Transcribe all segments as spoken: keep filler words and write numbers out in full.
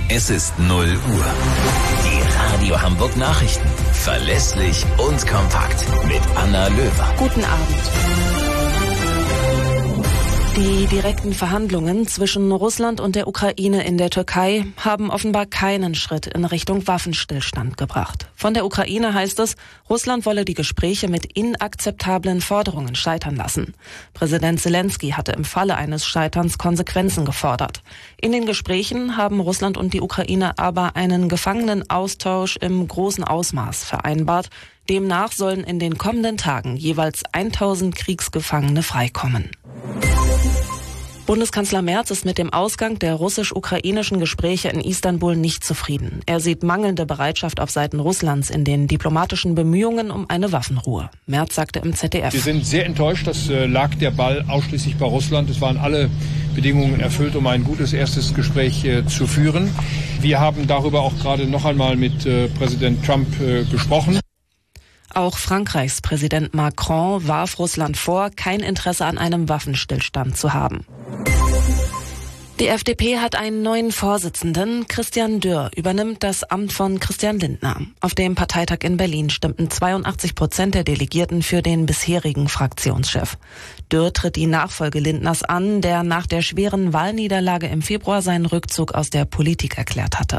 Es ist null Uhr. Die Radio Hamburg Nachrichten. Verlässlich und kompakt. Mit Anna Löwer. Guten Abend. Die direkten Verhandlungen zwischen Russland und der Ukraine in der Türkei haben offenbar keinen Schritt in Richtung Waffenstillstand gebracht. Von der Ukraine heißt es, Russland wolle die Gespräche mit inakzeptablen Forderungen scheitern lassen. Präsident Zelensky hatte im Falle eines Scheiterns Konsequenzen gefordert. In den Gesprächen haben Russland und die Ukraine aber einen Gefangenenaustausch im großen Ausmaß vereinbart. Demnach sollen in den kommenden Tagen jeweils tausend Kriegsgefangene freikommen. Bundeskanzler Merz ist mit dem Ausgang der russisch-ukrainischen Gespräche in Istanbul nicht zufrieden. Er sieht mangelnde Bereitschaft auf Seiten Russlands in den diplomatischen Bemühungen um eine Waffenruhe. Merz sagte im Z D F: Wir sind sehr enttäuscht, das äh, lag der Ball ausschließlich bei Russland. Es waren alle Bedingungen erfüllt, um ein gutes erstes Gespräch äh, zu führen. Wir haben darüber auch gerade noch einmal mit äh, Präsident Trump äh, gesprochen. Auch Frankreichs Präsident Macron warf Russland vor, kein Interesse an einem Waffenstillstand zu haben. Die F D P hat einen neuen Vorsitzenden. Christian Dürr übernimmt das Amt von Christian Lindner. Auf dem Parteitag in Berlin stimmten zweiundachtzig Prozent der Delegierten für den bisherigen Fraktionschef. Dürr tritt die Nachfolge Lindners an, der nach der schweren Wahlniederlage im Februar seinen Rückzug aus der Politik erklärt hatte.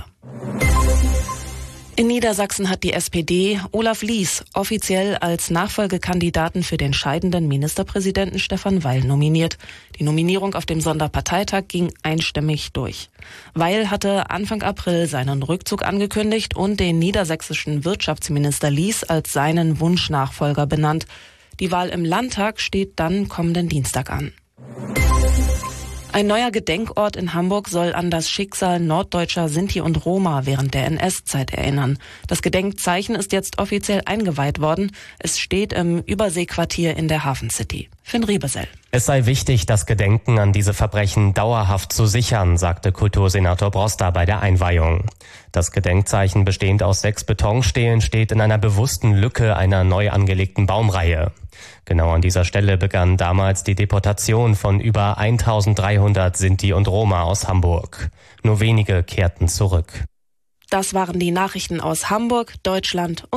In Niedersachsen hat die S P D Olaf Lies offiziell als Nachfolgekandidaten für den scheidenden Ministerpräsidenten Stefan Weil nominiert. Die Nominierung auf dem Sonderparteitag ging einstimmig durch. Weil hatte Anfang April seinen Rückzug angekündigt und den niedersächsischen Wirtschaftsminister Lies als seinen Wunschnachfolger benannt. Die Wahl im Landtag steht dann kommenden Dienstag an. Ein neuer Gedenkort in Hamburg soll an das Schicksal norddeutscher Sinti und Roma während der N S-Zeit erinnern. Das Gedenkzeichen ist jetzt offiziell eingeweiht worden. Es steht im Überseequartier in der Hafen City. Finn Riebesell. Es sei wichtig, das Gedenken an diese Verbrechen dauerhaft zu sichern, sagte Kultursenator Broster bei der Einweihung. Das Gedenkzeichen, bestehend aus sechs Betonstelen, steht in einer bewussten Lücke einer neu angelegten Baumreihe. Genau an dieser Stelle begann damals die Deportation von über eintausenddreihundert Sinti und Roma aus Hamburg. Nur wenige kehrten zurück. Das waren die Nachrichten aus Hamburg, Deutschland und